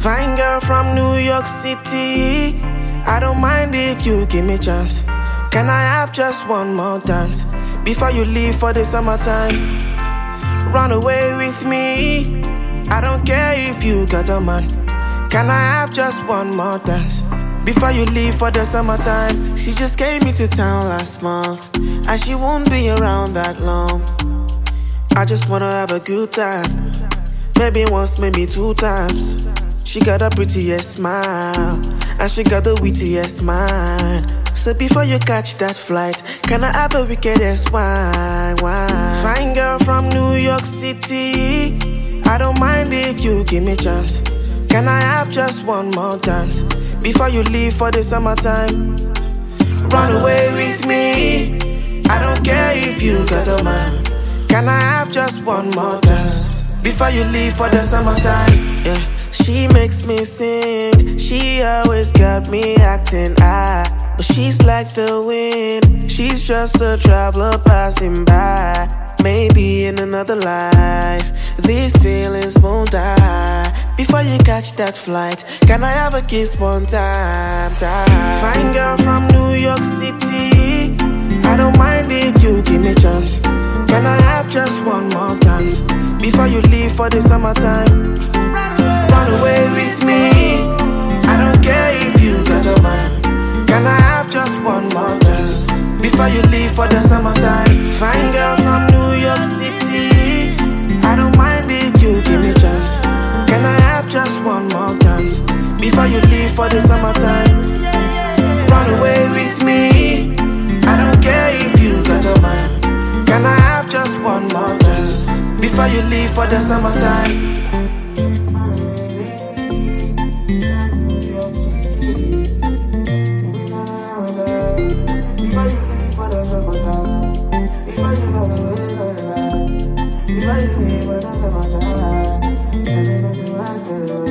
Fine girl from New York City, I don't mind if you give me chance. Can I have just one more dance before you leave for the summertime? Run away with me, I don't care if you got a man. Can I have just one more dance before you leave for the summertime? She just came into town last month, and she won't be around that long. I just wanna have a good time, maybe once, maybe 2 times. She got a prettiest smile, and she got the wittiest mind. So before you catch that flight, can I have a wickedest wine? Fine girl from New York City, I don't mind if you give me chance. Can I have just one more dance before you leave for the summertime? Run away with me, I don't care if you got a man. Can I have just one more dance before you leave for the summertime? Yeah. She makes me sing, she always got me acting high. But she's like the wind, she's just a traveler passing by. Maybe in another life, these feelings won't die. Before you catch that flight, can I have a kiss one time? Fine girl from New York City, I don't mind if you give me chance. Can I have just one more dance before you leave for the summertime? Run away with me, I don't care if you got a man. Can I have just one more dance before you leave for the summertime? Fine girl from New York City, I don't mind if you give me chance. Can I have just one more dance before you leave for the summertime? Run away with me, I don't care if you got a man. Can I have just one more dance before you leave for the summertime? If I leave,